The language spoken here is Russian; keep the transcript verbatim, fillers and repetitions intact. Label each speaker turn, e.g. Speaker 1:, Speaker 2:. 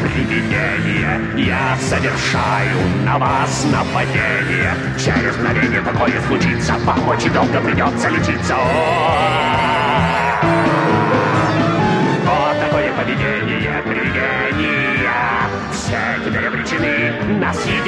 Speaker 1: привидение. Я совершаю на вас нападение. Через мгновение такое случится, вам очень долго придется лечиться. Вот такое поведение привидения. Все теперь обречены на силу.